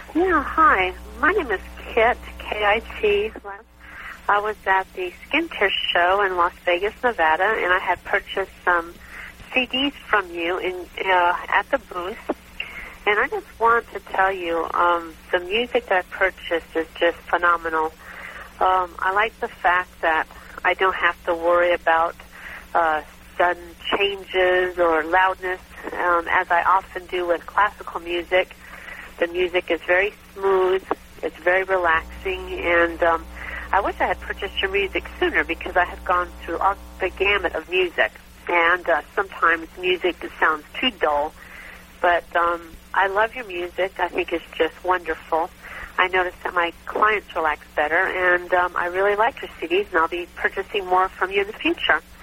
Yeah, hi. My name is Kit, K-I-T. I was at the Skincare Show in Las Vegas, Nevada, and I had purchased some CDs from you at the booth. And I just want to tell you, the music that I purchased is just phenomenal. I like the fact that I don't have to worry about sudden changes or loudness, as I often do with classical music. The music is very smooth, it's very relaxing, and I wish I had purchased your music sooner because I have gone through all the gamut of music. And sometimes music sounds too dull, but I love your music. I think it's just wonderful. I noticed that my clients relax better, and I really like your CDs, and I'll be purchasing more from you in the future.